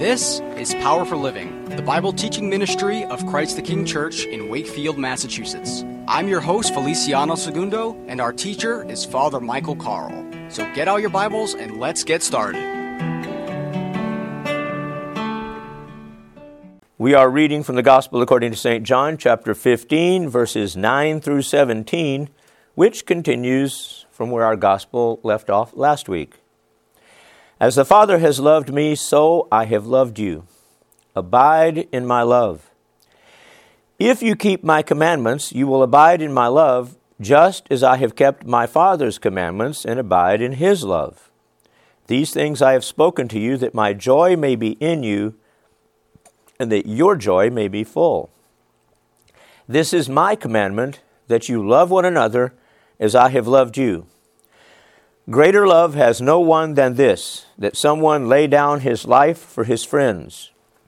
This is Power for Living, the Bible teaching ministry of Christ the King Church in Wakefield, Massachusetts. I'm your host, Feliciano Segundo, and our teacher is Father Michael Carl. So get out your Bibles and let's get started. We are reading from the Gospel according to St. John, chapter 15, verses 9 through 17, which continues from where our Gospel left off last week. As the Father has loved me, so I have loved you. Abide in my love. If you keep my commandments, you will abide in my love, just as I have kept my Father's commandments and abide in his love. These things I have spoken to you, that my joy may be in you, and that your joy may be full. This is my commandment, that you love one another as I have loved you. Greater love has no one than this, that someone lay down his life for his friends.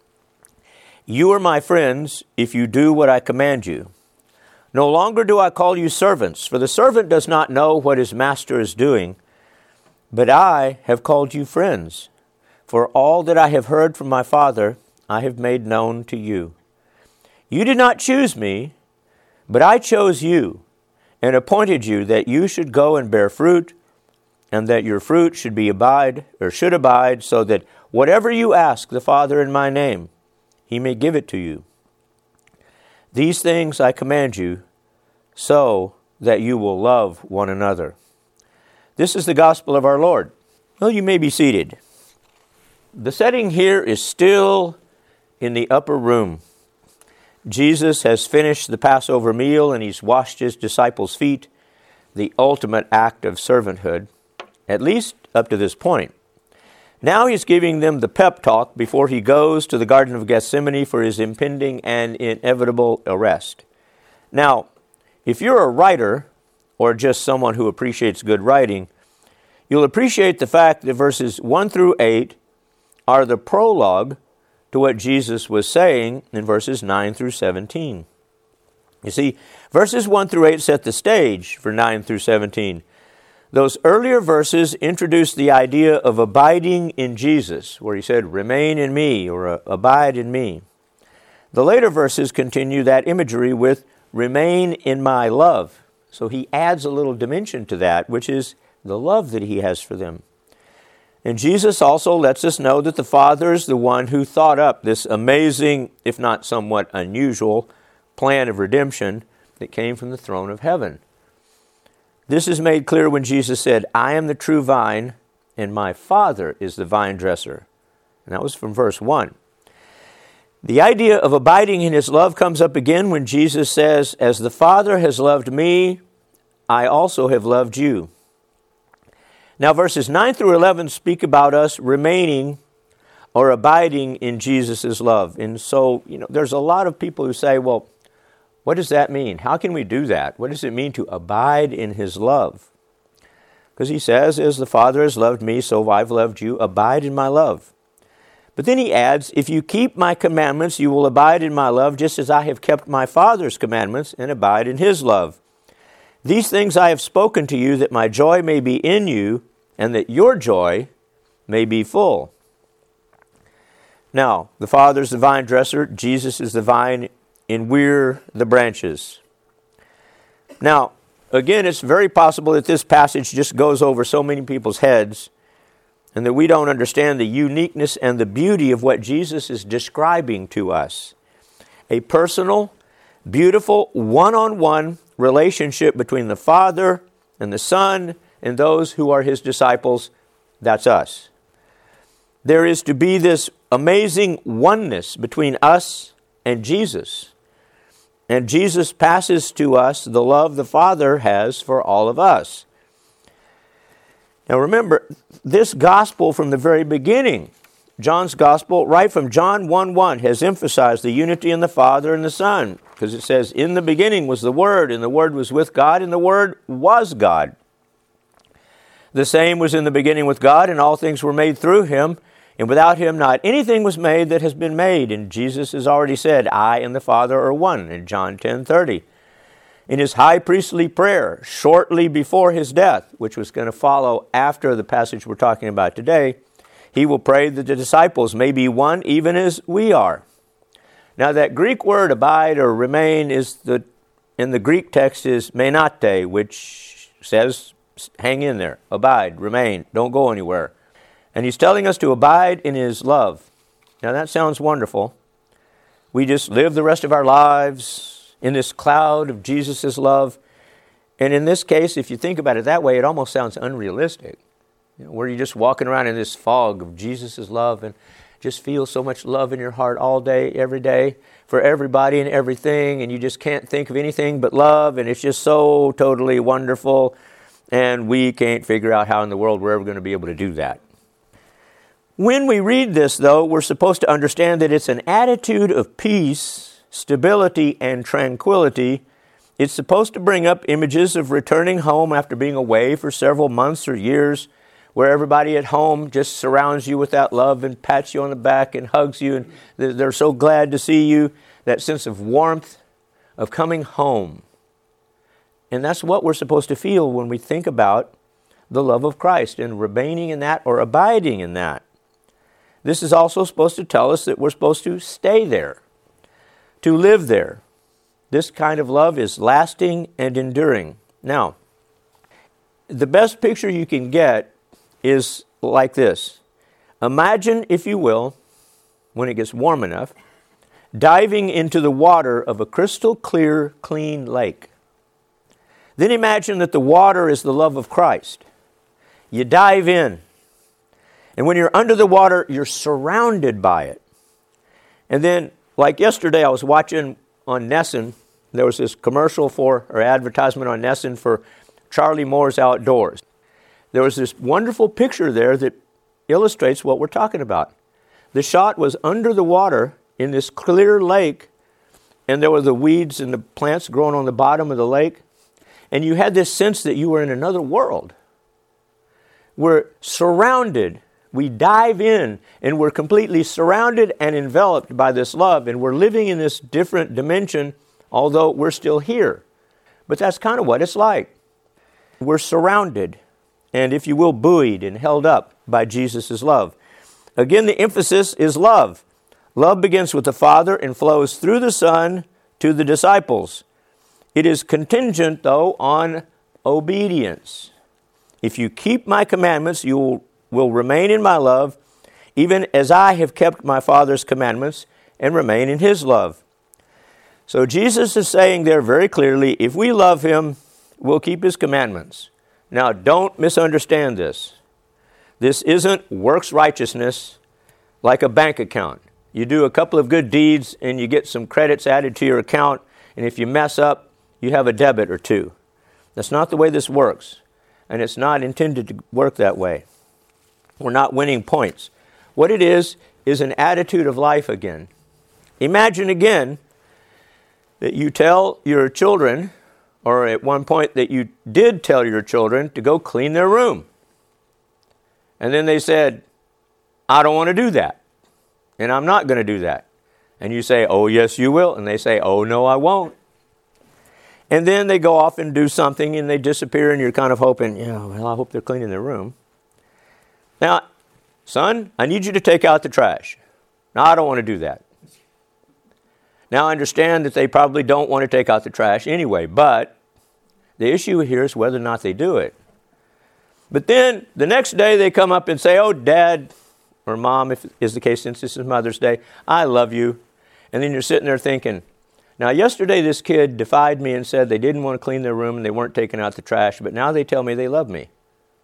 You are my friends if you do what I command you. No longer do I call you servants, for the servant does not know what his master is doing, but I have called you friends. For all that I have heard from my Father, I have made known to you. You did not choose me, but I chose you, and appointed you that you should go and bear fruit, and that your fruit should abide, so that whatever you ask the Father in my name, he may give it to you. These things I command you, so that you will love one another. This is the gospel of our Lord. Well, you may be seated. The setting here is still in the upper room. Jesus has finished the Passover meal, and he's washed his disciples' feet, the ultimate act of servanthood, at least up to this point. Now he's giving them the pep talk before he goes to the Garden of Gethsemane for his impending and inevitable arrest. Now, if you're a writer, or just someone who appreciates good writing, you'll appreciate the fact that verses 1 through 8 are the prologue to what Jesus was saying in verses 9 through 17. You see, verses 1 through 8 set the stage for 9 through 17. Those earlier verses introduced the idea of abiding in Jesus, where he said, remain in me, or abide in me. The later verses continue that imagery with remain in my love. So he adds a little dimension to that, which is the love that he has for them. And Jesus also lets us know that the Father is the one who thought up this amazing, if not somewhat unusual, plan of redemption that came from the throne of heaven. This is made clear when Jesus said, I am the true vine, and my Father is the vine dresser. And that was from verse 1. The idea of abiding in his love comes up again when Jesus says, as the Father has loved me, I also have loved you. Now verses 9 through 11 speak about us remaining or abiding in Jesus' love. And so, there's a lot of people who say, well, what does that mean? How can we do that? What does it mean to abide in his love? Because he says, as the Father has loved me, so I've loved you. Abide in my love. But then he adds, if you keep my commandments, you will abide in my love, just as I have kept my Father's commandments and abide in his love. These things I have spoken to you, that my joy may be in you, and that your joy may be full. Now, the Father's the vine dresser, Jesus is the vine, and we're the branches. Now, again, it's very possible that this passage just goes over so many people's heads and that we don't understand the uniqueness and the beauty of what Jesus is describing to us. A personal, beautiful, one-on-one relationship between the Father and the Son and those who are his disciples. That's us. There is to be this amazing oneness between us and Jesus. And Jesus passes to us the love the Father has for all of us. Now remember, this gospel from the very beginning, John's gospel, right from John 1:1, has emphasized the unity in the Father and the Son. Because it says, in the beginning was the Word, and the Word was with God, and the Word was God. The same was in the beginning with God, and all things were made through him. And without him, not anything was made that has been made. And Jesus has already said, I and the Father are one, in John 10:30. In his high priestly prayer, shortly before his death, which was going to follow after the passage we're talking about today, He will pray that the disciples may be one even as we are. Now that Greek word abide or remain in the Greek text is menate, which says hang in there, abide, remain, don't go anywhere. And he's telling us to abide in his love. Now that sounds wonderful. We just live the rest of our lives in this cloud of Jesus' love. And in this case, if you think about it that way, it almost sounds unrealistic. Where you're just walking around in this fog of Jesus' love and just feel so much love in your heart all day, every day, for everybody and everything, and you just can't think of anything but love, and it's just so totally wonderful, and we can't figure out how in the world we're ever going to be able to do that. When we read this, though, we're supposed to understand that it's an attitude of peace, stability, and tranquility. It's supposed to bring up images of returning home after being away for several months or years, where everybody at home just surrounds you with that love and pats you on the back and hugs you, and they're so glad to see you, that sense of warmth of coming home. And that's what we're supposed to feel when we think about the love of Christ and remaining in that or abiding in that. This is also supposed to tell us that we're supposed to stay there, to live there. This kind of love is lasting and enduring. Now, the best picture you can get is like this. Imagine, if you will, when it gets warm enough, diving into the water of a crystal clear, clean lake. Then imagine that the water is the love of Christ. You dive in, and when you're under the water, you're surrounded by it. And then, like yesterday, I was watching on Nesson, there was this commercial or advertisement on Nesson for Charlie Moore's Outdoors. There was this wonderful picture there that illustrates what we're talking about. The shot was under the water in this clear lake, and there were the weeds and the plants growing on the bottom of the lake, and you had this sense that you were in another world. We're surrounded. We dive in, and we're completely surrounded and enveloped by this love, and we're living in this different dimension, although we're still here. But that's kind of what it's like. We're surrounded, and if you will, buoyed and held up by Jesus' love. Again, the emphasis is love. Love begins with the Father and flows through the Son to the disciples. It is contingent, though, on obedience. If you keep my commandments, you will remain in my love, even as I have kept my Father's commandments and remain in his love. So Jesus is saying there very clearly, if we love him, we'll keep his commandments. Now, don't misunderstand this. This isn't works righteousness like a bank account. You do a couple of good deeds and you get some credits added to your account, and if you mess up, you have a debit or two. That's not the way this works, and it's not intended to work that way. We're not winning points. What it is an attitude of life again. Imagine again that you tell your children, or at one point that you did tell your children to go clean their room. And then they said, I don't want to do that. And I'm not going to do that. And you say, oh, yes, you will. And they say, oh, no, I won't. And then they go off and do something and they disappear and you're kind of hoping, well, I hope they're cleaning their room. Now, son, I need you to take out the trash. No, I don't want to do that. Now, I understand that they probably don't want to take out the trash anyway, but the issue here is whether or not they do it. But then the next day they come up and say, oh, Dad, or Mom, if is the case, since this is Mother's Day, I love you. And then you're sitting there thinking, now yesterday this kid defied me and said they didn't want to clean their room and they weren't taking out the trash, but now they tell me they love me.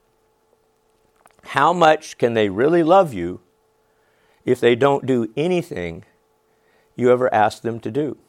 How much can they really love you if they don't do anything you ever ask them to do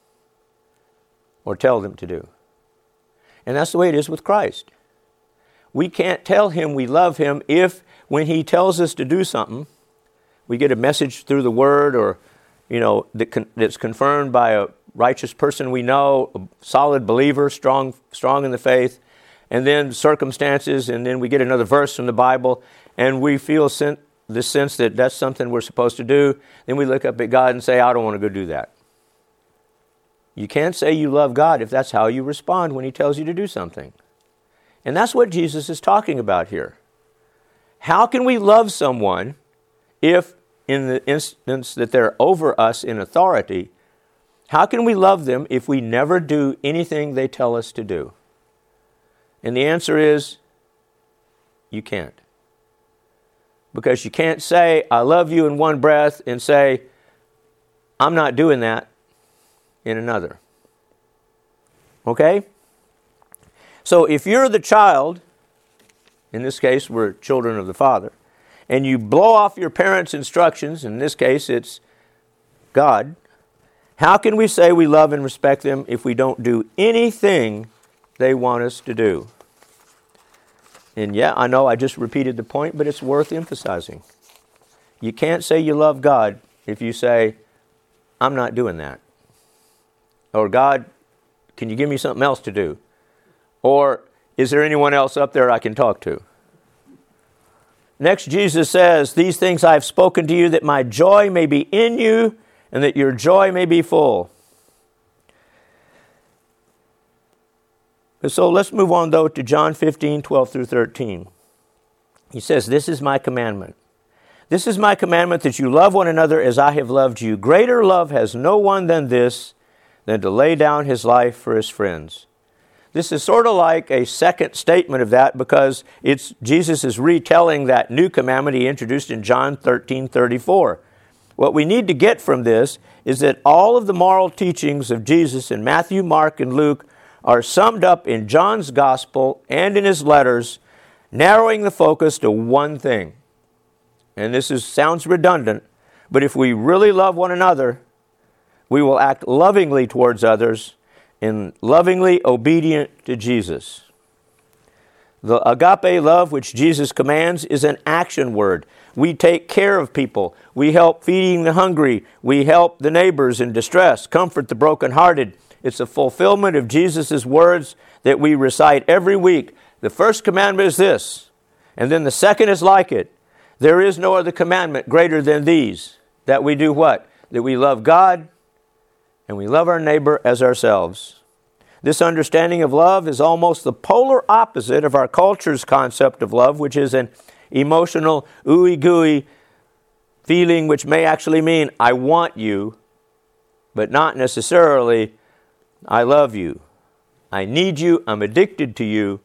or tell them to do? And that's the way it is with Christ. We can't tell him we love him if when he tells us to do something, we get a message through the word or, that's confirmed by a righteous person we know, a solid believer, strong in the faith, and then circumstances, and then we get another verse from the Bible, and we feel the sense that that's something we're supposed to do. Then we look up at God and say, I don't want to go do that. You can't say you love God if that's how you respond when he tells you to do something. And that's what Jesus is talking about here. How can we love someone if in the instance that they're over us in authority, how can we love them if we never do anything they tell us to do? And the answer is, you can't. Because you can't say, I love you in one breath and say, I'm not doing that in another. Okay? So if you're the child, in this case we're children of the Father, and you blow off your parents' instructions, in this case it's God, how can we say we love and respect them if we don't do anything they want us to do? And yeah, I know I just repeated the point, but it's worth emphasizing. You can't say you love God if you say, I'm not doing that. Or God, can you give me something else to do? Or is there anyone else up there I can talk to? Next, Jesus says, these things I have spoken to you that my joy may be in you and that your joy may be full. So let's move on, though, to John 15, 12 through 13. He says, this is my commandment. This is my commandment that you love one another as I have loved you. Greater love has no one than this, than to lay down his life for his friends. This is sort of like a second statement of that because Jesus is retelling that new commandment he introduced in John 13:34. What we need to get from this is that all of the moral teachings of Jesus in Matthew, Mark, and Luke are summed up in John's gospel and in his letters, narrowing the focus to one thing. And this sounds redundant, but if we really love one another, we will act lovingly towards others and lovingly obedient to Jesus. The agape love which Jesus commands is an action word. We take care of people. We help feeding the hungry. We help the neighbors in distress, comfort the brokenhearted. It's a fulfillment of Jesus' words that we recite every week. The first commandment is this, and then the second is like it. There is no other commandment greater than these, that we do what? That we love God and we love our neighbor as ourselves. This understanding of love is almost the polar opposite of our culture's concept of love, which is an emotional, ooey-gooey feeling which may actually mean, I want you, but not necessarily, I love you. I need you, I'm addicted to you,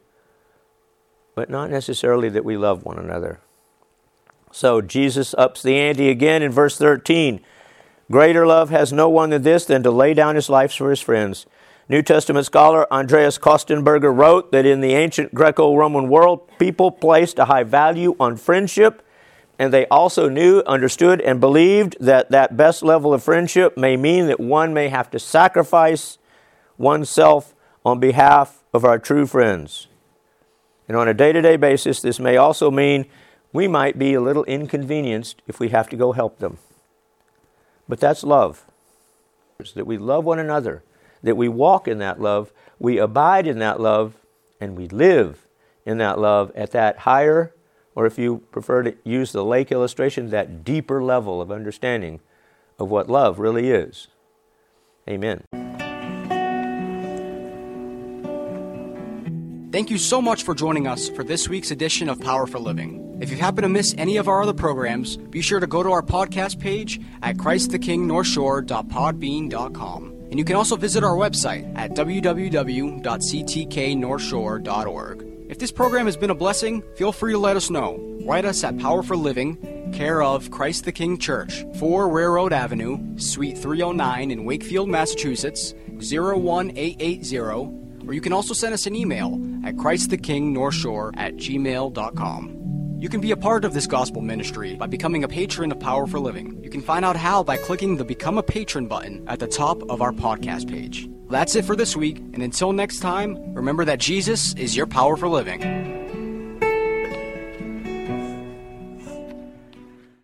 but not necessarily that we love one another. So Jesus ups the ante again in verse 13. Greater love has no one than this, than to lay down his life for his friends. New Testament scholar Andreas Kostenberger wrote that in the ancient Greco-Roman world, people placed a high value on friendship, and they also knew, understood, and believed that that best level of friendship may mean that one may have to sacrifice oneself on behalf of our true friends. And on a day-to-day basis, this may also mean we might be a little inconvenienced if we have to go help them. But that's love. That we love one another, that we walk in that love, we abide in that love, and we live in that love at that higher, or if you prefer to use the lake illustration, that deeper level of understanding of what love really is. Amen. Thank you so much for joining us for this week's edition of Power for Living. If you happen to miss any of our other programs, be sure to go to our podcast page at ChristTheKingNorthshore.podbean.com. And you can also visit our website at www.ctknorthshore.org. If this program has been a blessing, feel free to let us know. Write us at Power for Living, care of Christ the King Church, 4 Railroad Avenue, Suite 309 in Wakefield, Massachusetts, 01880. Or you can also send us an email at ChristTheKingNorthshore@gmail.com. You can be a part of this gospel ministry by becoming a patron of Power for Living. You can find out how by clicking the Become a Patron button at the top of our podcast page. That's it for this week, and until next time, remember that Jesus is your power for living.